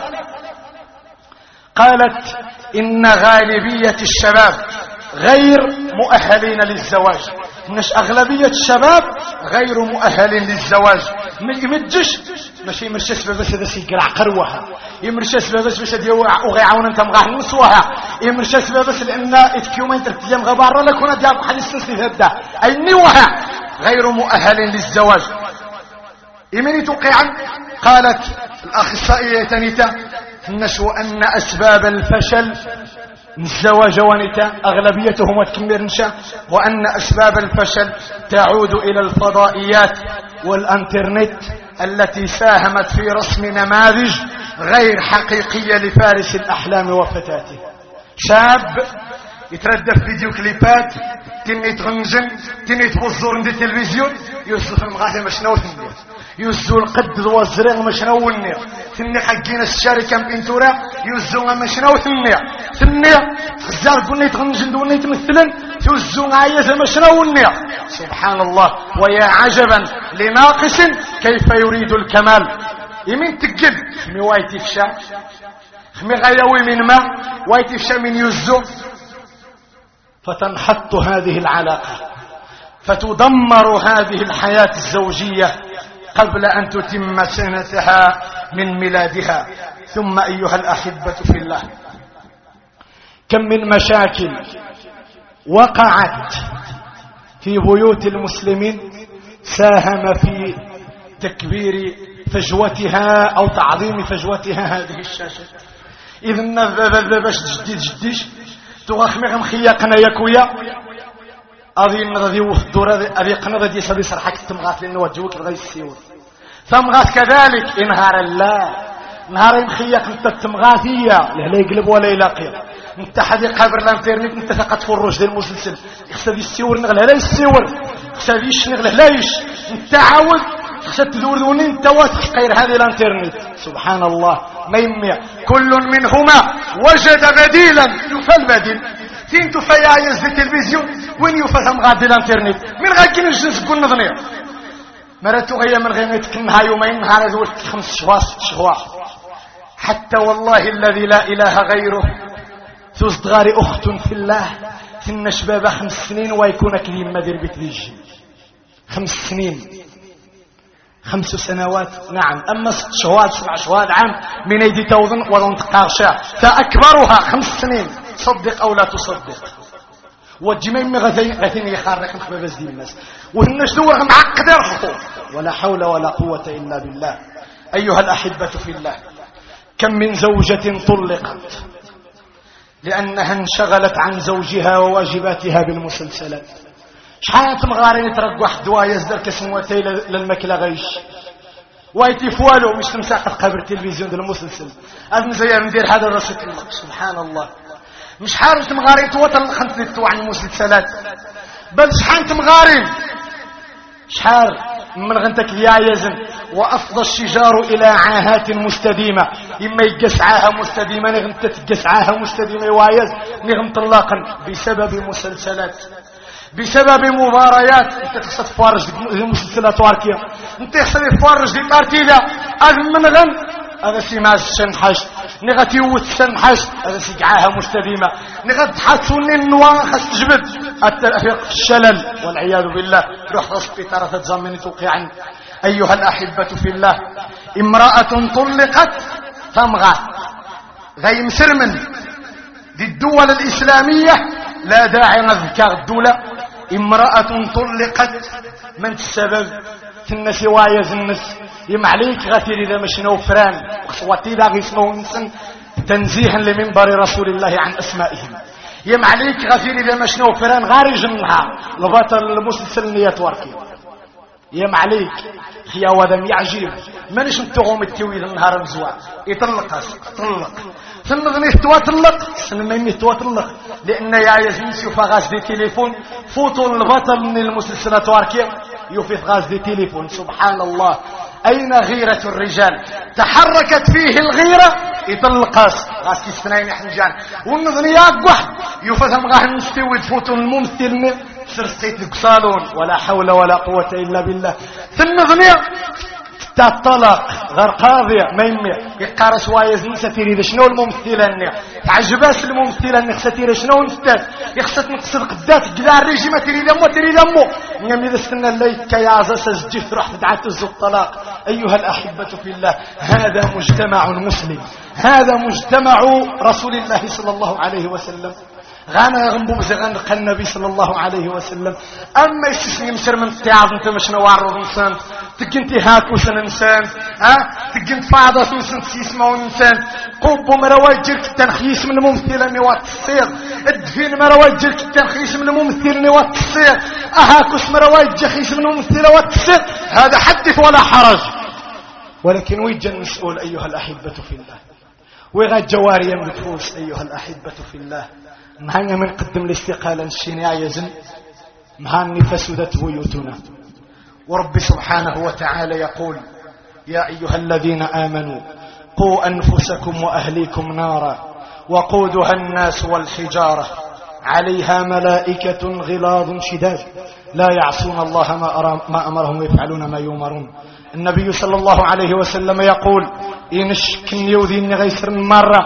قالت إن غالبية الشباب غير مؤهلين للزواج. مش أغلبية الشباب غير مؤهل للزواج. يمجش ماشي يمرش اسباب بس هذا سيقرع قروها يمرش اسباب بس باش يوقع وغيعاون انت مغاه نسوها يمرش اسباب بس لان اتكيومين ترك ايام غبار لك هنا ديال بحال السلسله هدا اي نوها غير مؤهل للزواج. يمني توقع قالت الاخصائيه تنيتا نشو ان اسباب الفشل الزواج ونتا أغلبيتهم تكمير نشا وأن أسباب الفشل تعود إلى الفضائيات والانترنت التي ساهمت في رسم نماذج غير حقيقية لفارس الأحلام وفتاته. شاب يتردد فيديو كليبات تني تغنجن تني تبزور ندي التلفزيون يوسف المغاثة مشنو ثنير يوزو القد والزريغ مشنو النير ثني حقين الشركة بنتورا يوزو مشنو ثنير ثني خزار قلني تغنجن دوني تمثلا يوزو عايزة مشنو النير. سبحان الله ويا عجبا لناقص كيف يريد الكمال. يمين تقل خمي وايتي فشا خمي غيوي من ما وايتي فشا من يوزو فتنحط هذه العلاقة فتدمر هذه الحياة الزوجية قبل أن تتم سنتها من ميلادها. ثم أيها الأحبة في الله كم من مشاكل وقعت في بيوت المسلمين ساهم في تكبير فجوتها أو تعظيم فجوتها هذه الشاشة. إذن باش جديد جديش تغخمي مخيقنا يكويا أذي نغذي وفدور أذي قنضة دي سبي سرحك التمغات لأنه وجهوك لغاية السيور ثمغات كذلك إنهار الله نهار مخيق انت التمغاثية لا يقلب ولا يلاقي انت حدي قابر الانترنت انت فقط فروج دي المسلسل يخسى دي السيور نغله لا السيور يخسى ديش نغله لا يش انت عاود يخسى تدور دوني انت واتح غير هذه الانترنت. سبحان الله ما يميع كل منهما وجد بديلا يفى البديل فين تفيا يزد التلفزيون وين يفهم غادي الانترنت من غاكين الجنس كل نظنير مراتو غيا من غيمتك نها يومين نهار ذول خمس شواص شهوا حتى والله الذي لا اله غيره تصدغاري اخت في الله ثم شباب خمس سنين ويكون كليم ما دير بك ديجي خمس سنين خمس سنوات نعم اما ست شهوات سبع شهوات عام من ايدي توظن وظن تقارشا فاكبرها خمس سنين صدق او لا تصدق والجميع غثين يخارق مخبب زي الناس والناس دول معقد يرحطوا ولا حول ولا قوة إلا بالله. أيها الأحبة في الله كم من زوجة طلقت لأنها انشغلت عن زوجها وواجباتها بالمسلسلات. شحال تمغارين ترق واحد دوايا يزدر كسموتي للمكلا غيش وايتي فوالو مش تمساق قبر التلفزيون ديال المسلسل أذن زي ندير هذا الرصيد. سبحان الله مش حارج تمغارين توتر الخمس لتو عن المسلسلات بل شحال تمغارين شحال من غنتك يا يزن وأفضى الشجار إلى عاهات مستديمة. إما يقس عاهة مستديمة نغم تتقس عاهة مستديمة وايز نغم طلاقا بسبب مسلسلات، بسبب مباريات. انت تخص تفرج المسلسلات واركيا، انت تخص تفرج دي بارتيدا من غن هذا سيماز الشنحش نغتي يوت الشنحش هذا سيقعاها مستديمة نغت حاتوني النوان خاص تجبد التأفيق في الشلل والعياذ بالله. روح السبيطار تتزمني توقيعا. أيها الأحبة في الله، امرأة طلقت تمغى غير مسرمن دي الدول الإسلامية، لا داعي نذكر الدولة. امرأة طلقت من السبب تنسي وايز النس يمعليك غتير إذا مشنو فران وخصواتي لا غيسمو نسن تنزيها لمنبر رسول الله عن أسمائهم. يمعليك غتير إذا مشنو فران غارج النهار لبطل المسلسل نيتوركي. يمعليك خيا ودم يعجيب مانيش نتغوم التويل النهار مزوع يطلق طلق سنغني توا طلق سنمي توا طلق لأن يا يزيد يوفى غاز دي تليفون فوتوا البطل من المسلسلات واركي يوفي غاز دي تليفون. سبحان الله، أين غيرة الرجال؟ تحركت فيه الغيرة يطلقاس غاس كيستناين حنجان والنظني واحد يفهم غاه نستوي تفوتوا الممثل سرسيت القصالون ولا حول ولا قوة إلا بالله. النظني الطلاق غير قاضية ما يمي يقارس وايز نساتير إذا شنو الممثلة النية تعجباس الممثلة النية خساتير شنو نستاذ يخسات نقصد قدات قدار الرجيمة تريد أمو تريد أمو نعم إذا استنى الليل كيازة سجف راح دعات الطلاق. أيها الأحبة في الله، هذا مجتمع مسلم، هذا مجتمع رسول الله صلى الله عليه وسلم. غانا غنبو بزغان قال النبي صلى الله عليه وسلم اما يسسني مسر من التعاض انت مش نوارض انسان تقنتي هاكو سن انسان ها تقنت فاضة انسان تسيسمو انسان قوبو مرواج جيرك التنخيص من الممثلة نوات الصيغ الدفين مرواج جيرك التنخيص من الممثلة نوات الصيغ اهاكوس مرواج جخيص من الممثلة نوات الصيغ. هذا حدث ولا حرج. ولكن ويجا المسؤول أيها الأحبة في الله ويغا جواريا بتفوس أيها الأحبة في الله. مهنا من قدم الاستقالة الشنيع يزن مهاني فسدت بيوتنا. ورب سبحانه وتعالى يقول يا أيها الذين آمنوا قوا أنفسكم وأهليكم نارا وقودها الناس والحجارة عليها ملائكة غلاظ شداد لا يعصون الله ما أمرهم ويفعلون ما يؤمرون. النبي صلى الله عليه وسلم يقول إنشكن يوذين غيسر مرة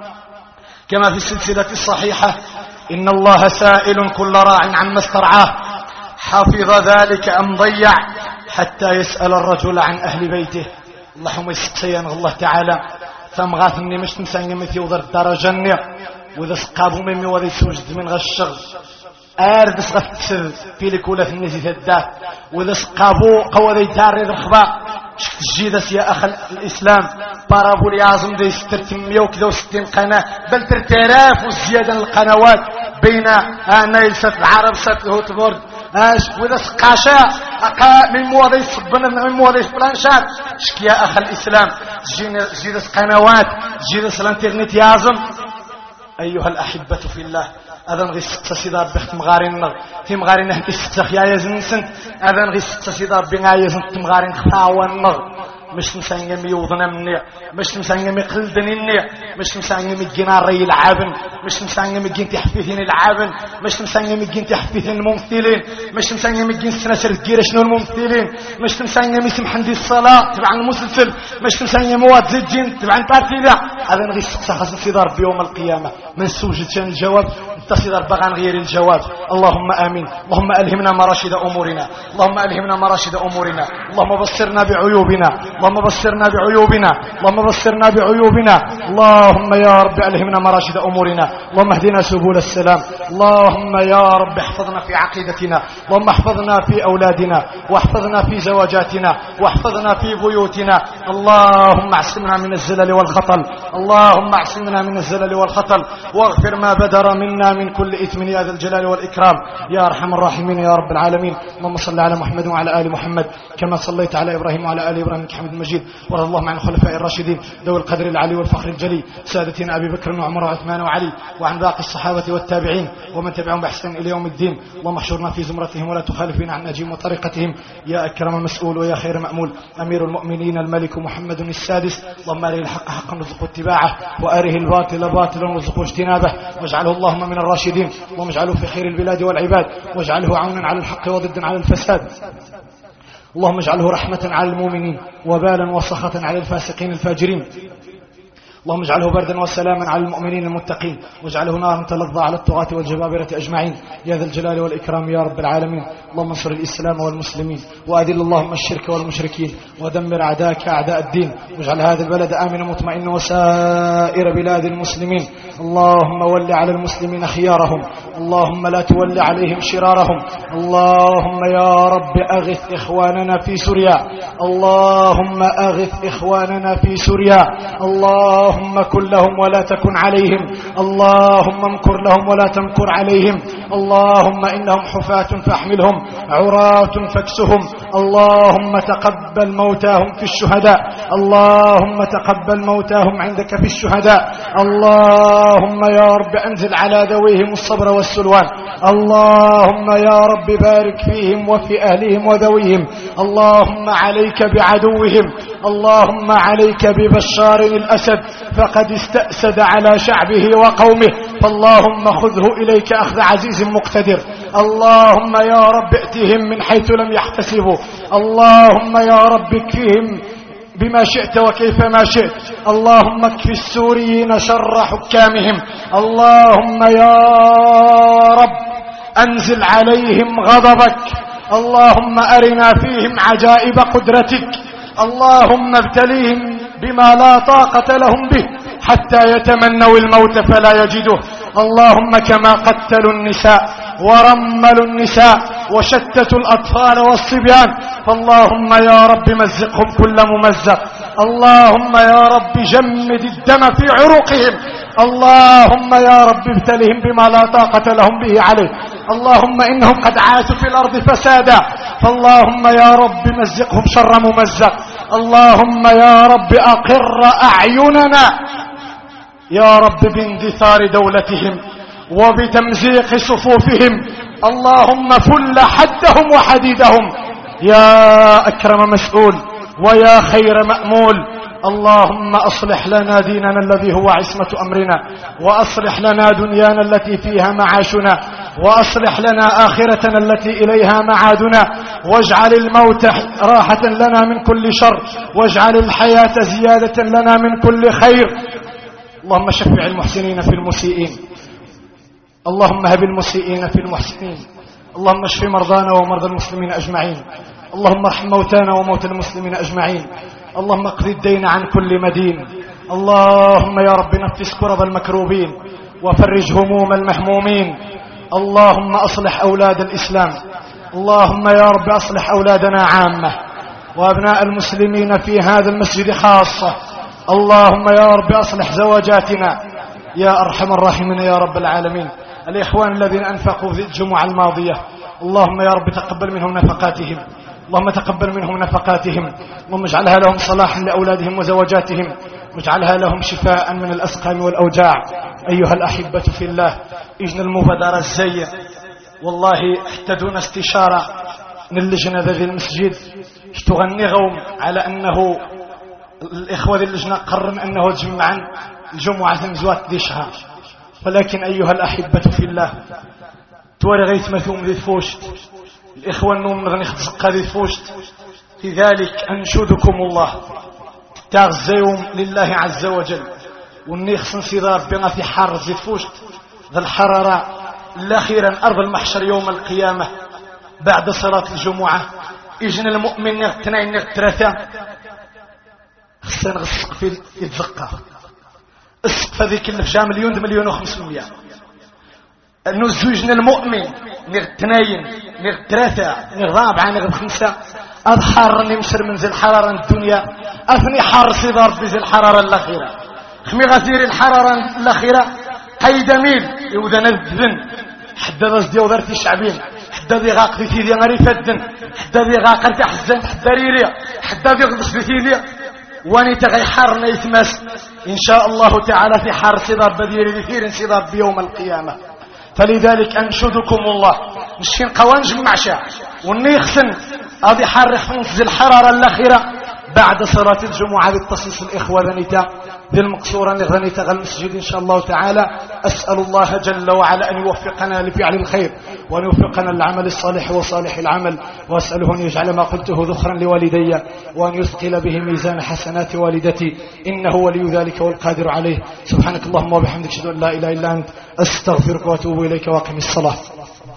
كما في السلسلة الصحيحة إن الله سائل كل راع عما استرعاه حفظ ذلك أم ضيع حتى يسأل الرجل عن أهل بيته. اللهم يسقسيان الله تعالى ثمغاثني مش تنساني مثي وضر الدرجة وإذا سقابوا مني وذي سوجد من غشغ آرد سغفتسل في لكولة النزي الدات وإذا سقابوا قوة ذي تاريد الخباء شكت الجيدس يا أخ الإسلام بارابول يعظم دي سترتمية وكذا وستين قناة بل ترتراف وزيادة القنوات بين نايل سات العرب سات هوتبورد وإذا سقاشا من مواضيع صبنا من مواضيع بلانشات شك يا أخ الإسلام جيدس قنوات جيدس الانترنت يعظم. أيها الأحبة في الله أذن غي سقسا سيدار بخت مغارين نغ في مغارين نهدي سقسا خيا يزن سن أذن غي سقسا سيدار بغا يزن تمغارين خطاوان نغ مش نسان يمي يوضنا مني مش نسان يمي قلدني مني مش نسان يمي جينا ري العابن مش نسان يمي جين تحفيثين العابن مش نسان يمي جين تحفيثين الممثلين مش نسان يمي جين سنسر الجيرة شنو الممثلين مش نسان يمي سمحن دي الصلاة تبع المسلسل مش نسان يمي واد زي الجين تبع البارتيلا. أذن غي سقسا خاص سيدار بيوم القيامة من سوجد شان الجواب تصدر بغان غير الجواب. اللهم آمين. اللهم ألهمنا مراشد أمورنا اللهم ألهمنا مراشد أمورنا اللهم بصرنا بعيوبنا اللهم بصرنا بعيوبنا اللهم بصرنا بعيوبنا اللهم يا رب ألهمنا مراشد أمورنا اللهم اهدنا سبل السلام اللهم يا رب احفظنا في عقيدتنا اللهم احفظنا في أولادنا واحفظنا في زواجاتنا واحفظنا في بيوتنا اللهم اعصمنا من الزلل والخطل اللهم اعصمنا من الزلل والخطل واغفر ما بدر منا من كل إثم يا ذا الجلال والإكرام يا أرحم الراحمين يا رب العالمين. اللهم صل على محمد وعلى آل محمد كما صليت على إبراهيم وعلى آل إبراهيم إنك حميد مجيد. وارض اللهم عن الخلفاء الراشدين ذوي القدر العلي والفخر الجلي سادتنا أبي بكر وعمر وعثمان وعلي وعن باقي الصحابة والتابعين ومن تبعهم بإحسان إلى يوم الدين. اللهم احشرنا في زمرتهم ولا تخالفنا عن نهجهم وطريقتهم يا أكرم مسؤول ويا خير مأمول. أمير المؤمنين الملك محمد السادس اللهم أره الحق حقا وارزقه اتباعه وأره الباطل باطلا وارزقه اجتنابه واجعله اللهم من الراشدين. اللهم اجعله في خير البلاد والعباد واجعله عونا على الحق وضدا على الفساد. اللهم اجعله رحمة على المؤمنين وبالا وسخطا على الفاسقين الفاجرين. اللهم اجعله بردا وسلاما على المؤمنين المتقين واجعله نارا تلظى على الطغاة والجبابرة أجمعين يا ذا الجلال والإكرام يا رب العالمين. اللهم انصر الإسلام والمسلمين وأذل اللهم الشرك والمشركين ودمر أعداءك أعداء الدين واجعل هذا البلد آمنا مطمئنا وسائر بلاد المسلمين. اللهم ول على المسلمين خيارهم اللهم لا تول عليهم شرارهم. اللهم يا رب أغث إخواننا في سوريا اللهم أغث إخواننا في سوريا. اللهم اللهم كن لهم ولا تكن عليهم. اللهم امكر لهم ولا تمكر عليهم. اللهم إنهم حفاة فاحملهم عراة فاكسهم. اللهم تقبل موتاهم في الشهداء اللهم تقبل موتاهم عندك في الشهداء. اللهم يا رب أنزل على ذويهم الصبر والسلوان. اللهم يا رب بارك فيهم وفي أهلهم وذويهم. اللهم عليك بعدوهم اللهم عليك ببشار الأسد فقد استأسد على شعبه وقومه فاللهم خذه إليك أخذ عزيز مقتدر. اللهم يا رب ائتهم من حيث لم يحتسبوا. اللهم يا رب اكفهم بما شئت وكيف ما شئت. اللهم اكفي السوريين شر حكامهم. اللهم يا رب أنزل عليهم غضبك. اللهم أرنا فيهم عجائب قدرتك. اللهم ابتليهم بما لا طاقة لهم به حتى يتمنوا الموت فلا يجدوه. اللهم كما قتلوا النساء ورملوا النساء وشتتوا الأطفال والصبيان فاللهم يا رب مزقهم كل ممزق. اللهم يا رب جمد الدم في عروقهم. اللهم يا رب ابتلهم بما لا طاقة لهم به عليه. اللهم إنهم قد عاشوا في الأرض فسادا فاللهم يا رب مزقهم شر ممزق. اللهم يا رب أقر أعيننا يا رب باندثار دولتهم وبتمزيق صفوفهم. اللهم فل حدهم وحديدهم يا أكرم مسؤول ويا خير مأمول. اللهم أصلح لنا ديننا الذي هو عصمة أمرنا وأصلح لنا دنيانا التي فيها معاشنا وأصلح لنا آخرتنا التي إليها معادنا واجعل الموت راحة لنا من كل شر واجعل الحياة زيادة لنا من كل خير. اللهم شفع المحسنين في المسيئين. اللهم هب المسيئين في المحسنين. اللهم اشف مرضانا ومرضى المسلمين أجمعين. اللهم ارحم موتانا وموتى المسلمين أجمعين. اللهم اقض الدين عن كل مدين. اللهم يا رب نفس كرب المكروبين وفرج هموم المهمومين. اللهم أصلح أولاد الإسلام. اللهم يا رب أصلح أولادنا عامة وأبناء المسلمين في هذا المسجد خاصة. اللهم يا رب أصلح زواجاتنا يا أرحم الراحمين يا رب العالمين. الإخوان الذين أنفقوا في الجمعة الماضية اللهم يا رب تقبل منهم نفقاتهم. اللهم تقبل منهم نفقاتهم. اللهم اجعلها لهم صلاحا لأولادهم وزوجاتهم واجعلها لهم شفاء من الأسقام والأوجاع. أيها الأحبة في الله إجن المبادرة الزية والله حتى دون استشارة من اللجنة ذي المسجد اشتغنغهم على أنه الإخوة ذي اللجنة قررن أنه تجمعا الجمعة ذي ذي شهر. ولكن أيها الأحبة في الله توري غيث مثوم ذي فوشت الإخوة النوم نغني خزق ذي فوشت. في ذلك أنشدكم الله تغزيهم لله عز وجل والنيخ انصدار بنا في حار ذي فوشت ذا الحرارة الأخيرا أرض المحشر يوم القيامة بعد صلاة الجمعة إجن المؤمن نغتنين نغترثا خصنا نغسق في يتزقى السقف ذيك اللي في جا مليون دي مليون وخمسمية نزوجنا المؤمن نغتنين نغترثا نغرابعة نغخمسة أظهر نمسر من ذي الحرارة الدنيا أثني حار صدار بذي الحرارة الأخيرة خمي غثير الحرارة الأخيرة قيد ميل يودنا الذن حدا ذا زدي وذرتي شعبين حدا ذي غاق ذي ذي غري فدن حدا ذي غاق ذي حزن حدا ريري حدا ذي غدس ذي ذي واني تغي حارنا يتمس إن شاء الله تعالى في حار صداب بدير ذكير صداب بيوم القيامة. فلذلك أنشدكم الله مشين قوان جمع شاء والنيخسن هذه حار خمس الحرارة الأخيرة بعد صلاة الجمعة بالتصيص الإخوة ذنيتا ذي المقصورة ذنيتا غير المسجد إن شاء الله تعالى. أسأل الله جل وعلا أن يوفقنا لفعل الخير وأن يوفقنا للعمل الصالح وصالح العمل، وأسأله أن يجعل ما قلته ذخرا لوالدي وأن يثقل به ميزان حسنات والدتي إنه ولي ذلك والقادر عليه. سبحانك اللهم وبحمدك أشهد أن لا إله إلا أنت أستغفرك وأتوب إليك وأقم الصلاة.